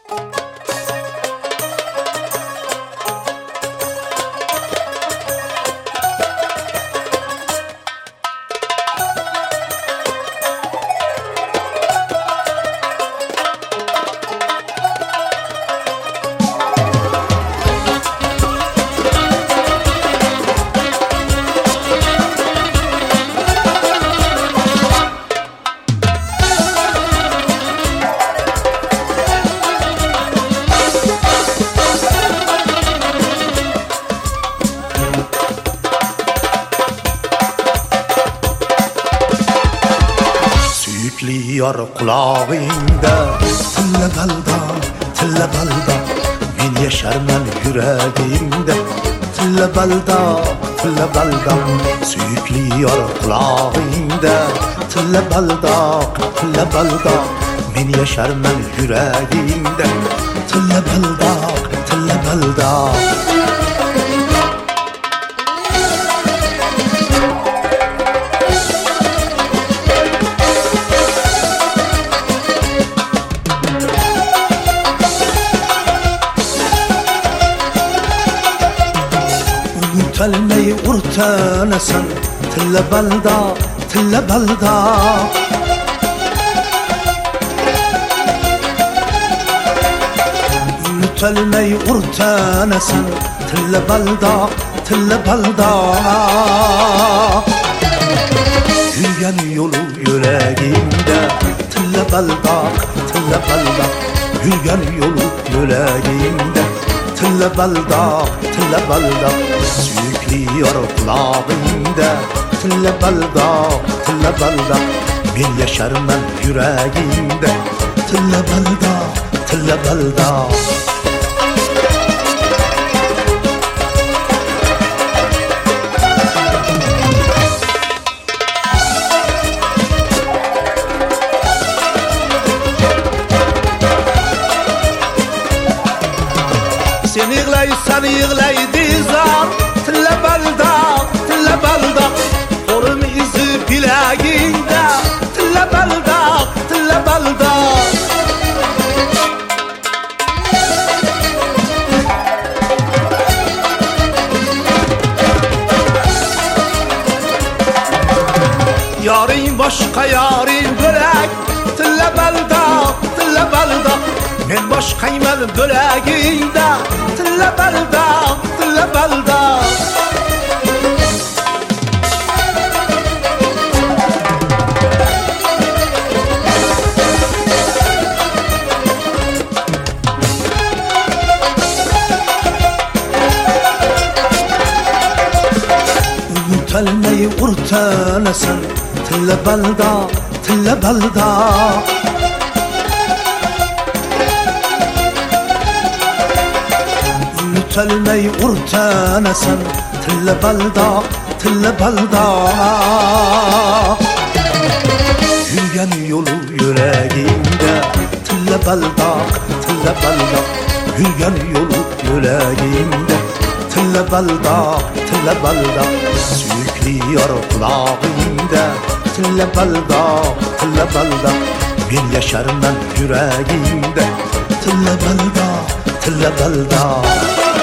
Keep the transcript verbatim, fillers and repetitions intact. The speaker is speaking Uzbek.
Yar kulağında tilla balda, tilla balda men yaşarman yüreğimde. Tilla balda, tilla balda suyukli yar kulağında tilla balda, tilla balda men yaşarman yüreğimde. Tilla balda, tilla balda Kalmeyi urtanasan tilla balda, tilla balda Kalmeyi urtanasan tilla balda, tilla balda Yürüyen yolu yüreğimde tilla balda, tilla balda Yürüyen yolu yüreğimde tilla balda, tilla balda Suyukli yar kulağımda tilla balda, tilla balda men yaşarman yüreğimde. Tilla balda, tilla balda Sen yığlaysan yığlaydı zar tilla balda, tilla balda Kolum izi bileğinde tilla balda, tilla balda Yarın başka yarın börek tilla balda, tilla balda Men başkayman böleğinde tilla balda, tilla balda Kalmeyi urtanasan tilla balda, tilla balda Kalmeyi urtanasan tilla balda, tilla balda Yürüyen yolu yüreğimde tilla balda, tilla balda Yürüyen yolu yüreğimde tilla balda, tilla balda Suyukli yar kulağımda tilla balda, tilla balda men yaşarman yüreğimde. Tilla balda, tilla balda